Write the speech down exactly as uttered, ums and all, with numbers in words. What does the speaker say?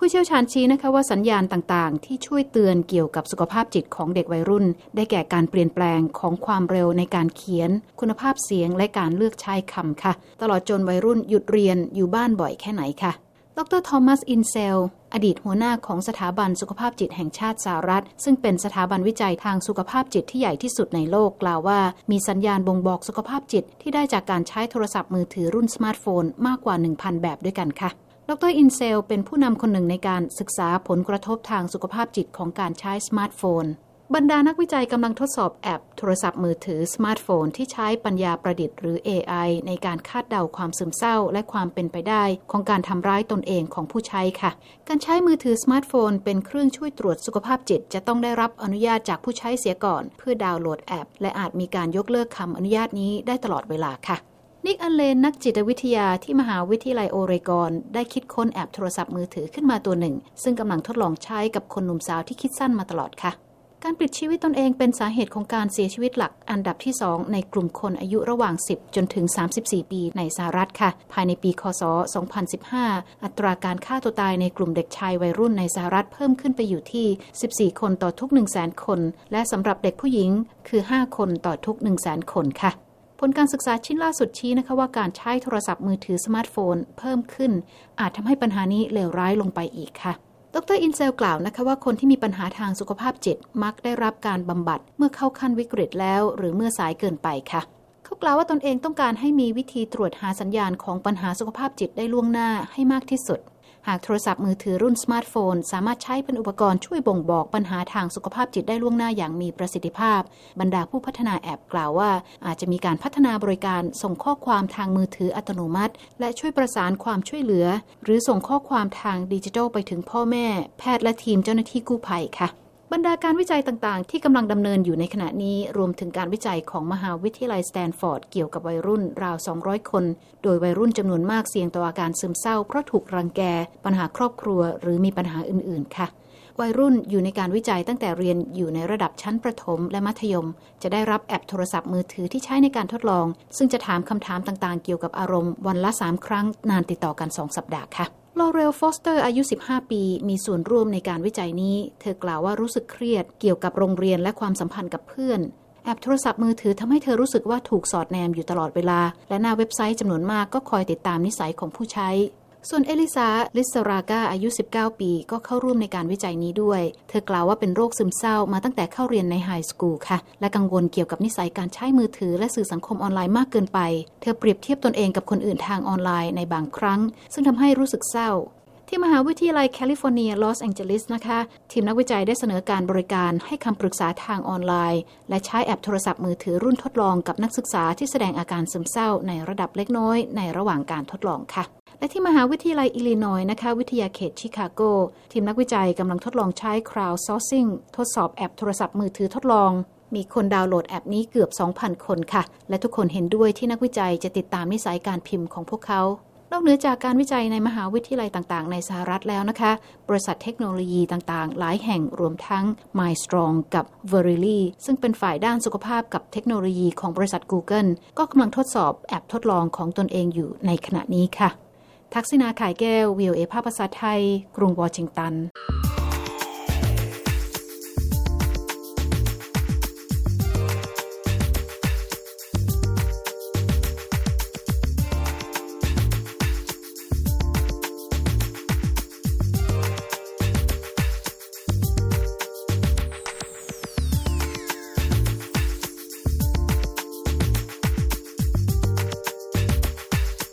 ผู้เชี่ยวชาญชี้นะคะว่าสัญญาณต่างๆที่ช่วยเตือนเกี่ยวกับสุขภาพจิตของเด็กวัยรุ่นได้แก่การเปลี่ยนแปลงของความเร็วในการเขียนคุณภาพเสียงและการเลือกใช้คำค่ะตลอดจนวัยรุ่นหยุดเรียนอยู่บ้านบ่อยแค่ไหนค่ะดรทอมัสอินเซลอดีตหัวหน้าของสถาบันสุขภาพจิตแห่งชาติสหรัฐซึ่งเป็นสถาบันวิจัยทางสุขภาพจิตที่ใหญ่ที่สุดในโลกกล่าวว่ามีสัญญาณบ่งบอกสุขภาพจิตที่ได้จากการใช้โทรศัพท์มือถือรุ่นสมาร์ทโฟนมากกว่า หนึ่งพัน แบบด้วยกันค่ะดรอินเซลเป็นผู้นำคนหนึ่งในการศึกษาผลกระทบทางสุขภาพจิตของการใช้สมาร์ทโฟนบรรดานักวิจัยกำลังทดสอบแอปโทรศัพท์มือถือสมาร์ทโฟนที่ใช้ปัญญาประดิษฐ์หรือ เอ ไอ ในการคาดเดาความซึมเศร้าและความเป็นไปได้ของการทำร้ายตนเองของผู้ใช้ค่ะการใช้มือถือสมาร์ทโฟนเป็นเครื่องช่วยตรวจสุขภาพจิตจะต้องได้รับอนุญาตจากผู้ใช้เสียก่อนเพื่อดาวน์โหลดแอปและอาจมีการยกเลิกคำอนุญาตนี้ได้ตลอดเวลาค่ะนิกอันเลนนักจิตวิทยาที่มหาวิทยาลัยโอเรกอนได้คิดค้นแอปโทรศัพท์มือถือขึ้นมาตัวหนึ่งซึ่งกำลังทดลองใช้กับคนหนุ่มสาวที่คิดสั้นมาตลอดค่ะการปลิดชีวิตตนเองเป็นสาเหตุของการเสียชีวิตหลักอันดับที่สองในกลุ่มคนอายุระหว่างสิบจนถึงสามสิบสี่ปีในสหรัฐค่ะภายในปีคศสองพันสิบห้าอัตราการฆ่าตัวตายในกลุ่มเด็กชายวัยรุ่นในสหรัฐเพิ่มขึ้นไปอยู่ที่สิบสี่คนต่อทุก หนึ่งแสน คนและสำหรับเด็กผู้หญิงคือห้าคนต่อทุก หนึ่งแสน คนค่ะผลการศึกษาชิ้นล่าสุดชี้นะคะว่าการใช้โทรศัพท์มือถือสมาร์ทโฟนเพิ่มขึ้นอาจทำให้ปัญหานี้เลวร้ายลงไปอีกค่ะดรอินเซลกล่าวนะคะว่าคนที่มีปัญหาทางสุขภาพจิตมักได้รับการบำบัดเมื่อเข้าขั้นวิกฤตแล้วหรือเมื่อสายเกินไปค่ะเขากล่าวว่าตนเองต้องการให้มีวิธีตรวจหาสัญญาณของปัญหาสุขภาพจิตได้ล่วงหน้าให้มากที่สุดหากโทรศัพท์มือถือรุ่นสมาร์ทโฟนสามารถใช้เป็นอุปกรณ์ช่วยบ่งบอกปัญหาทางสุขภาพจิตได้ล่วงหน้าอย่างมีประสิทธิภาพบรรดาผู้พัฒนาแอปกล่าวว่าอาจจะมีการพัฒนาบริการส่งข้อความทางมือถืออัตโนมัติและช่วยประสานความช่วยเหลือหรือส่งข้อความทางดิจิทัลไปถึงพ่อแม่แพทย์และทีมเจ้าหน้าที่กู้ภัยค่ะบรรดาการวิจัยต่างๆที่กำลังดำเนินอยู่ในขณะนี้รวมถึงการวิจัยของมหาวิทยาลัยสแตนฟอร์ดเกี่ยวกับวัยรุ่นราวสองร้อยคนโดยวัยรุ่นจำนวนมากเสี่ยงต่ออาการซึมเศร้าเพราะถูกรังแกปัญหาครอบครัวหรือมีปัญหาอื่นๆค่ะวัยรุ่นอยู่ในการวิจัยตั้งแต่เรียนอยู่ในระดับชั้นประถมและมัธยมจะได้รับแอปโทรศัพท์มือถือที่ใช้ในการทดลองซึ่งจะถามคำถามต่างๆเกี่ยวกับอารมณ์วันละสามครั้งนานติดต่อกันสองสัปดาห์ค่ะลอเรล ฟอสเตอร์อายุสิบห้าปีมีส่วนร่วมในการวิจัยนี้เธอกล่าวว่ารู้สึกเครียดเกี่ยวกับโรงเรียนและความสัมพันธ์กับเพื่อนแอปโทรศัพท์มือถือทำให้เธอรู้สึกว่าถูกสอดแนมอยู่ตลอดเวลาและหน้าเว็บไซต์จำนวนมากก็คอยติดตามนิสัยของผู้ใช้ส่วนเอลิซา ลิสรากาอายุสิบเก้าปีก็เข้าร่วมในการวิจัยนี้ด้วยเธอกล่าวว่าเป็นโรคซึมเศร้ามาตั้งแต่เข้าเรียนในไฮสคูลค่ะและกังวลเกี่ยวกับนิสัยการใช้มือถือและสื่อสังคมออนไลน์มากเกินไปเธอเปรียบเทียบตนเองกับคนอื่นทางออนไลน์ในบางครั้งซึ่งทำให้รู้สึกเศร้าที่มหาวิทยาลัยแคลิฟอร์เนียลอสแองเจลิสนะคะทีมนักวิจัยได้เสนอการบริการให้คำปรึกษาทางออนไลน์และใช้แอปโทรศัพท์มือถือรุ่นทดลองกับนักศึกษาที่แสดงอาการซึมเศร้าในระดับเล็กน้อยในระหว่างการทดลองค่ะและที่มหาวิทยาลัยอิลลินอยส์นะคะวิทยาเขตชิคาโกทีมนักวิจัยกำลังทดลองใช้ crowdsourcing ทดสอบแอปโทรศัพท์มือถือทดลองมีคนดาวน์โหลดแอปนี้เกือบ สองพัน คนค่ะและทุกคนเห็นด้วยที่นักวิจัยจะติดตามนิสัยการพิมพ์ของพวกเขานอกเหนือจากการวิจัยในมหาวิทยาลัยต่างๆในสหรัฐแล้วนะคะบริษัทเทคโนโลยีต่างๆหลายแห่งรวมทั้ง MindStrong กับ Verily ซึ่งเป็นฝ่ายด้านสุขภาพกับเทคโนโลยีของบริษัท Google ก็กำลังทดสอบแอปทดลองของตนเองอยู่ในขณะนี้ค่ะทักษิณา ข่ายแก้ว วี โอ เอ ภาคภาษาไทยกรุงวอชิงตัน